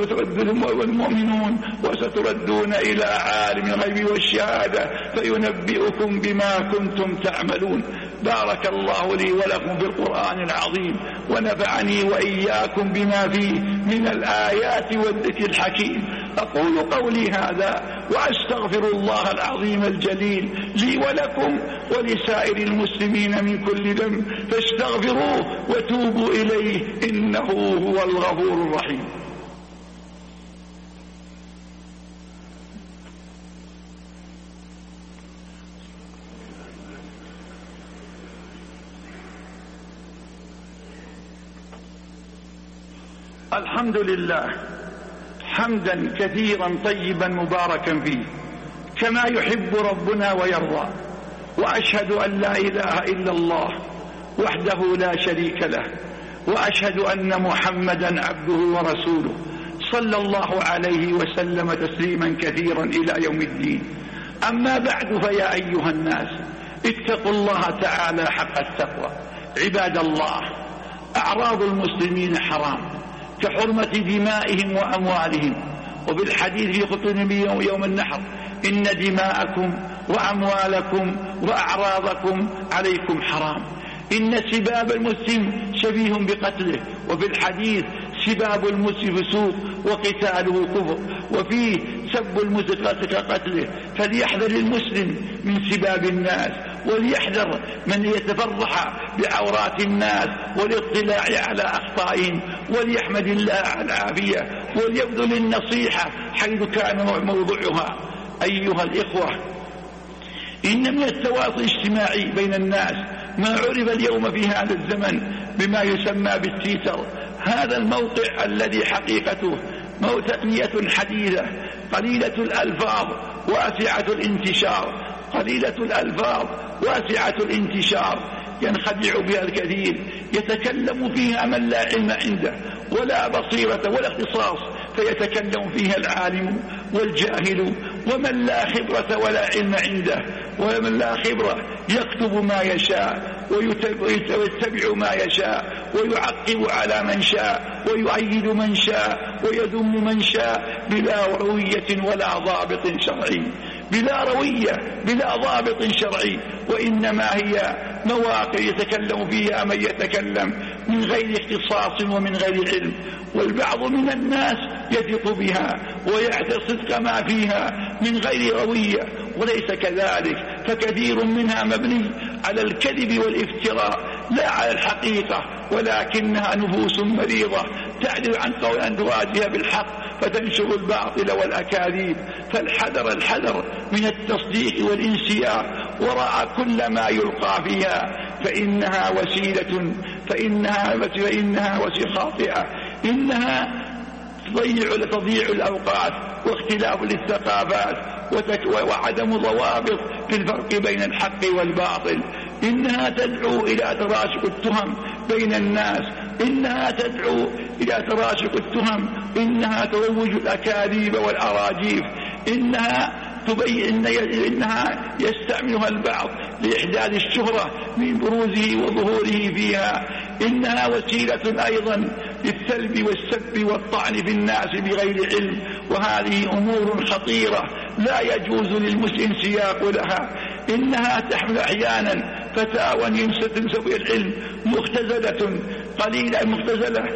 والمؤمنون وستردون إلى عالم الغيب والشهادة فينبئكم بما كنتم تعملون. بارك الله لي ولكم في القرآن العظيم، ونفعني وإياكم بما فيه من الآيات والذكر الحكيم. أقول قولي هذا وأستغفر الله العظيم الجليل لي ولكم ولسائر المسلمين من كل ذنب، فاستغفروه وتوبوا إليه إنه هو الغفور الرحيم. الحمد لله حمدا كثيرا طيبا مباركا فيه كما يحب ربنا ويرضى، وأشهد أن لا إله إلا الله وحده لا شريك له، وأشهد أن محمدا عبده ورسوله صلى الله عليه وسلم تسليما كثيرا إلى يوم الدين. أما بعد، فيا أيها الناس اتقوا الله تعالى حق التقوى. عباد الله، أعراض المسلمين حرام كحرمة دمائهم وأموالهم، وبالحديث في خطبة النبي يوم النحر: إن دماءكم وأموالكم وأعراضكم عليكم حرام. إن سباب المسلم شبيه بقتله، وفي الحديث: سباب المسلم فسوق وقتاله كفر، وفيه: سب المسلم كقتله. فليحذر المسلم من سباب الناس، وليحذر من يتفرح بعورات الناس والاطلاع على أخطائهم، وليحمد الله على العافية، وليبذل النصيحة حيث كان موضوعها. أيها الإخوة، إن من التواصل الاجتماعي بين الناس ما عرف اليوم في هذا الزمن بما يسمى بالتيتر. هذا الموقع الذي حقيقته تقنية حديثة قليلة الألفاظ واسعة الانتشار قليلة الألفاظ واسعة الانتشار ينخدع بها الكثير، يتكلم فيها من لا علم عنده ولا بصيرة ولا اختصاص، فيتكلم فيها العالم والجاهل، ومن لا خبرة ولا علم عنده ومن لا خبرة يكتب ما يشاء ويتبع ما يشاء ويعقب على من شاء ويؤيد من شاء ويذم من شاء بلا روية ولا ضابط شرعي بلا روية بلا ضابط شرعي وإنما هي مواقع يتكلم فيها من يتكلم من غير اختصاص ومن غير علم، والبعض من الناس يثق بها ويعتصد ما فيها من غير روية، وليس كذلك، فكثير منها مبني على الكذب والافتراء لا على الحقيقة، ولكنها نفوس مريضة تعدل عن قول أن تواجه بالحق فتنشر الباطل والأكاذيب. فالحذر الحذر من التصديق والانسياق وراء كل ما يلقى فيها، فإنها وسيلة فإنها فإنها وسيلة خاطئة، إنها تضيع تضيع الأوقات واختلاف للثقافات وعدم ضوابط في الفرق بين الحق والباطل، إنها تدعو إلى تراشق التهم بين الناس إنها تدعو إلى تراشق التهم، إنها تروج الأكاذيب والأراجيف، إنها تبين إنها يستعملها البعض لإحداث الشهرة من بروزه وظهوره فيها، إنها وسيلة أيضا للسلب والسب والطعن في الناس بغير علم، وهذه أمور خطيرة لا يجوز للمسلم سياق لها. إنها تحمل أحيانا فتاوى تنسب العلم مختزلة قليلة مختزلة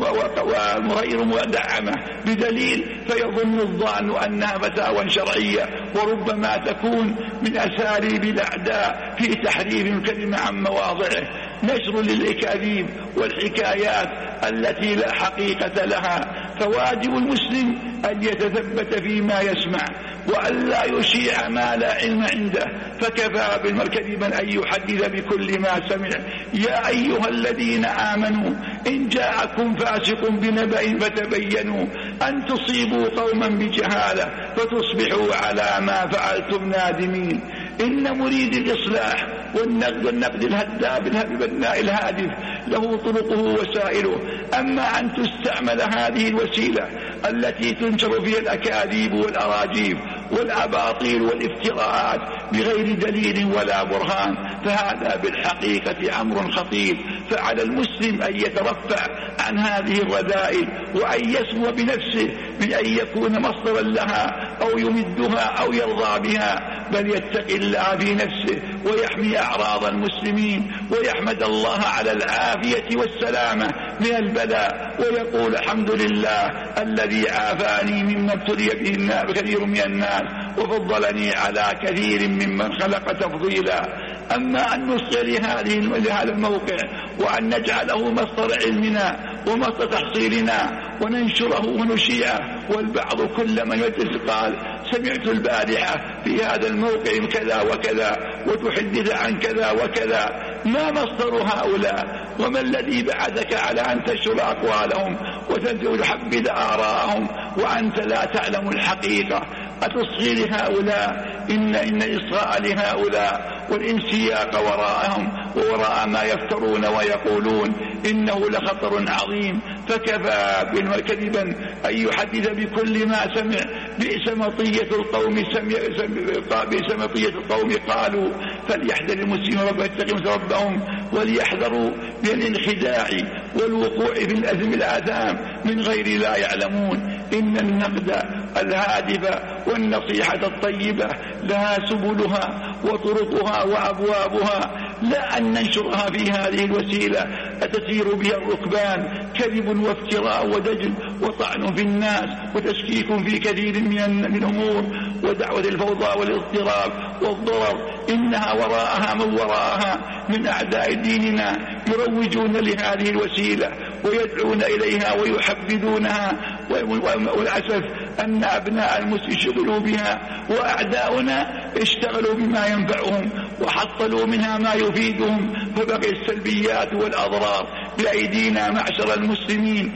وغير مدعمة بدليل، فيظن الظان أنها فتاوى شرعية، وربما تكون من أساليب الأعداء في تحريف الكلمة عن مواضعه، نشر للأكاذيب والحكايات التي لا حقيقة لها. فواجب المسلم أن يتثبت فيما يسمع وأن لا يشيع ما لا علم عنده، فكفى بالمركب أن يحدث بكل ما سمع. يا أيها الذين آمنوا إن جاءكم فاسق بنبأ فتبينوا أن تصيبوا قوما بجهالة فتصبحوا على ما فعلتم نادمين. إن مريد الإصلاح والنقد الهداب البناء الهادف له طرقه وسائله، أما أن تستعمل هذه الوسيلة التي تنشر فيها الأكاذيب والأراجيف والأباطيل والافتراءات بغير دليل ولا برهان، فهذا بالحقيقة أمر خطير. فعلى المسلم أن يترفع عن هذه الرذائل وأن يسمو بنفسه من أن يكون مصدرا لها أو يمدها أو يرضى بها، بل يتقي الله في نفسه ويحمي أعراض المسلمين ويحمد الله على العافية والسلامة من البلاء، ويقول الحمد لله الذي عافاني مما ابتلي به كثير من الناس وفضلني على كثير ممن خلق تفضيلا. أما أن نصغي لهذا الموقع وأن نجعله مصدر علمنا ومصدر تحصيلنا وننشره ونشيعه، والبعض كل من يجلس قال سمعت البارحة في هذا الموقع كذا وكذا وتحدث عن كذا وكذا، ما مصدر هؤلاء؟ وما الذي بعثك على أن تنشر أقوالهم وتحبذ آراءهم وأنت لا تعلم الحقيقة؟ أتصغي لهؤلاء؟ إن إن إصغاء لهؤلاء والانسياق وراءهم ووراء ما يفترون ويقولون إنه لخطر عظيم. فكفى بالكذبا أن يحدث بكل ما سمع. بئس مطية القوم بئس مطية القوم قالوا فليحذر المسلمون ويتقوا ربهم وليحذروا من الانخداع والوقوع في الأثم الآثام من غير لا يعلمون. إن النقد الهادف والنصيحة الطيبة لها سبلها وطرقها وأبوابها، لا أن ننشرها في هذه الوسيلة أتسير بها الركبان كذب وافتراء ودجل وطعن في الناس وتشكيك في كثير من الأمور ودعوة الفوضى والاضطراب والضرر. إنها وراءها من وراءها من أعداء ديننا يروجون لهذه الوسيلة ويدعون إليها ويحبذونها، والأسف أن أبناء المسلمين شغلوا بها وأعداؤنا اشتغلوا بما ينفعهم وحصلوا منها ما يفيدهم، فبقي السلبيات والأضرار بأيدينا معشر المسلمين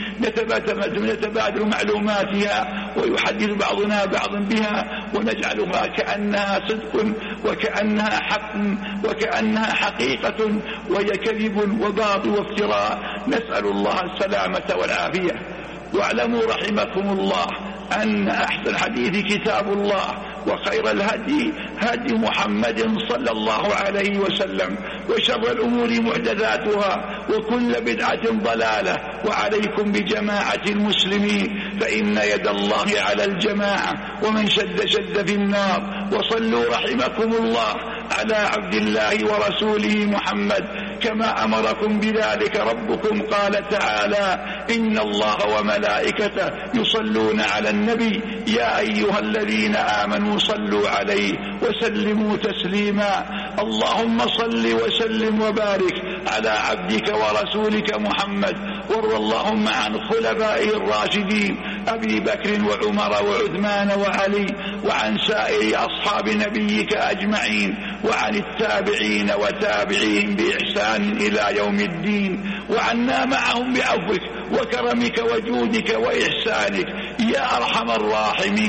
نتبادل معلوماتها ويحدث بعضنا بعضا بها ونجعلها كأنها صدق وكأنها حق وكأنها حقيقة وهي كذب وباطل وافتراء. نسأل الله السلامة والعافية. واعلموا رحمكم الله أن أحسن الحديث كتاب الله وخير الهدي هدي محمد صلى الله عليه وسلم، وشر الأمور محدثاتها وكل بدعة ضلالة، وعليكم بجماعة المسلمين فإن يد الله على الجماعة ومن شد شد في النار. وصلوا رحمكم الله على عبد الله ورسوله محمد كما أمركم بذلك ربكم، قال تعالى إن الله وملائكته يصلون على النبي يا أيها الذين آمنوا صلوا عليه وسلموا تسليما. اللهم صل وسلم وبارك على عبدك ورسولك محمد، وارض اللهم عن خلفائه الراشدين أبي بكر وعمر وعثمان وعلي، وعن سائر أصحاب نبيك أجمعين، وعن التابعين وتابعين بإحسان إلى يوم الدين، وعنا معهم بعفوك وكرمك وجودك وإحسانك يا أرحم الراحمين.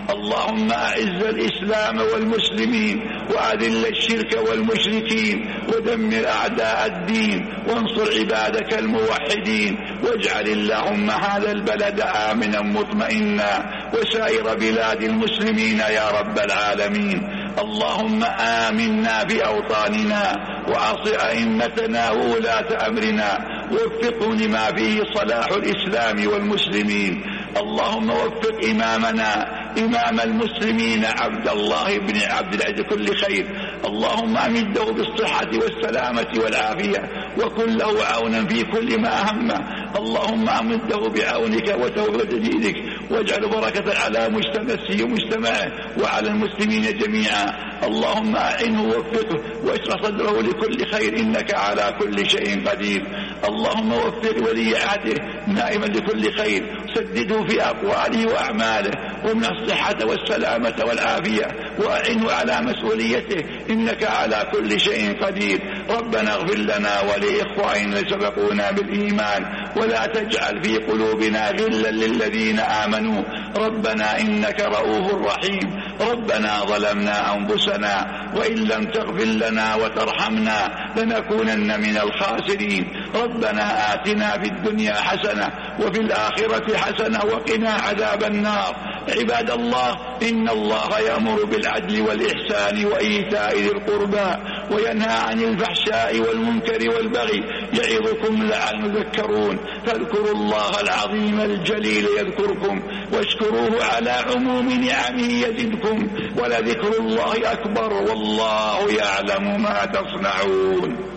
اللهم أعز الإسلام والمسلمين وأذل الشرك والمشركين ودمر أعداء الدين وانصر عبادك الموحدين واجعل اللهم هذا البلد آمنا مطمئنا وسائر بلاد المسلمين يا رب العالمين. اللهم آمنا في أوطاننا وأصل أئمتنا وولاة أمرنا ووفقهم لما فيه صلاح الإسلام والمسلمين. اللهم وفق إمامنا إمام المسلمين عبد الله بن عبد العزيز كل خير. اللهم أمده بالصحة والسلامة والعافية وكن له عونا في كل ما أهمه. اللهم أمده بعونك وتوفيقك واجعل بركة على مجتمعه ومجتمعه وعلى المسلمين جميعا. اللهم أعنه ووفقه واشرح صدره لكل خير إنك على كل شيء قدير. اللهم وفق ولي عهده نائما لكل خير سدده في أقواله وأعماله ومن الصحة والسلامة والعافية وأعنه على مسؤوليته إنك على كل شيء قدير. ربنا اغفر لنا ولإخواننا سبقونا بالإيمان ولا تجعل في قلوبنا غلا للذين آمنوا ربنا إنك رؤوف رحيم. ربنا ظلمنا أنفسنا وإن لم تغفر لنا وترحمنا لنكونن من الخاسرين. ربنا آتنا في الدنيا حسنة وفي الآخرة حسنة وقنا عذاب النار. عباد الله إن الله يأمر بالعدل والإحسان وإيتاء ذي القربى وينهى عن الفحشاء والمنكر والبغي يعظكم لعلكم تذكرون. فاذكروا الله العظيم الجليل يذكركم واشكروه على عموم نعمه يزدكم ولذكر الله أكبر والله يعلم ما تصنعون.